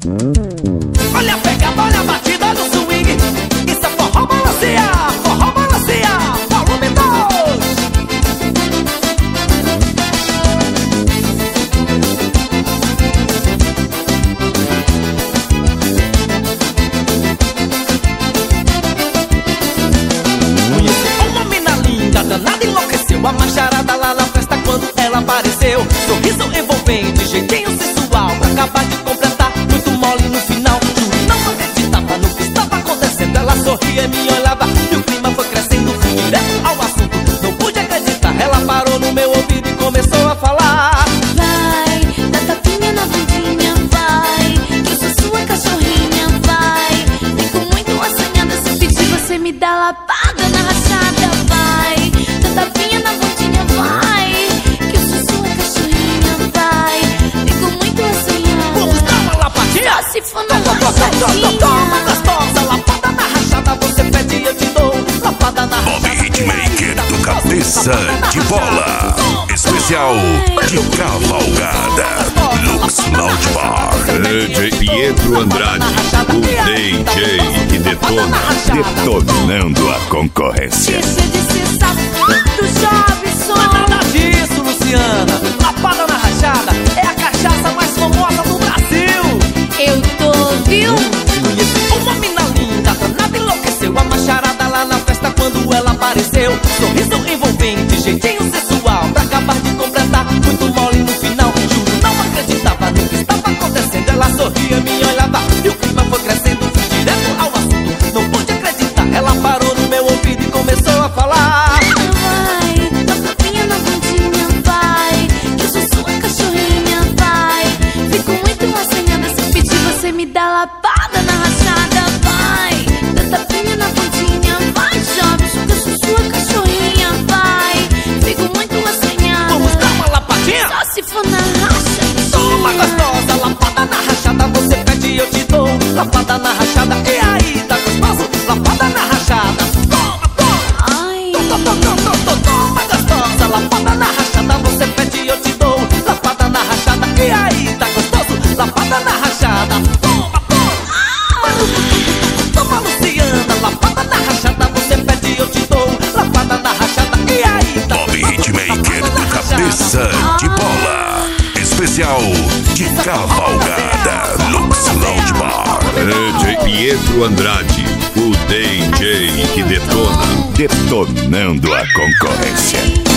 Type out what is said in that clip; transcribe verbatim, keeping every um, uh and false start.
Olha a pegada, olha a batida do swing. Isso é forró balancear, forró balancear, volume dois. Conheci uma mina linda, danada, enlouqueceu. A macharada lá na festa quando ela apareceu. Sorriso envolvente, jeitinho sensual, pra acabar de completar, muito mole no final. Juro, não acreditava no que estava acontecendo. Ela sorria e me olhava e o clima foi crescendo. Fui direto ao assunto, não pude acreditar. Ela parou no meu ouvido e começou a falar: Vai, dá tapinha na bundinha, vai, que eu sou sua cachorrinha, vai. Fico muito assanhada se pedir, você me dá lapada na rachada. Vai, dá tapinha na bundinha, vai, que eu sou sua cachorrinha, vai. Fico muito assanhada. Vamos dar uma lapadinha? Só se for na Toma rachadinha. gostosa, lapada na rachada, você pede e eu te dou. Lapada na rachada. Bob Hitmaker do Cabeça de Bola. Especial de cavalgada. Lux Lounge Bar. D J Pietro Andrade, o D J que detona, detonando a concorrência. Deixa de ser safado, Jobson. Não é nada disso, Luciana. Lapada na rachada é a cachaça mais famosa do Brasil. Eu tô, viu? Conheci uma mina linda, danada, enlouqueceu. A macharada lá na festa quando ela apareceu. Sorriso envolvente, jeitinho sensual, pra acabar de completar, muito mole no final. Juro, não acreditava no que estava acontecendo. Ela sorria, me olhava e o clima foi crescendo. Fui direto ao assunto, não pude acreditar. Ela parou no meu ouvido e começou a falar: Vai, dá tapinha na bundinha, vai, que eu sou sua cachorrinha, vai. Fico muito assanhada se pedir, você me dá lapada na rachada. Vai, dá tapinha na bundinha, vai, Jobson, que eu sou sua cachorrinha, vai. Fico muito assanhada. vamos dar uma lapadinha? Só se for na rachadinha. Toma gostosa, lapada na rachada, você pede e eu te dou. Lapada na rachada, e aí, tá gostoso? Lapada na rachada, toma, toma. Ai, Toma, toma, toma, toma gostosa, lapada na rachada, você pede e eu te dou. Lapada na rachada, e aí, tá gostoso? Lapada na rachada, toma, toma. Toma, Luciana, lapada na rachada, você pede e eu te dou. Lapada na rachada, e aí, tá Bob gostoso? Hitmaker Lapada do na Cabeça rachada. de Bola. Especial de cavalgada. Lux Lounge Bar. D J Pietro Andrade, o D J que detona, detonando a concorrência.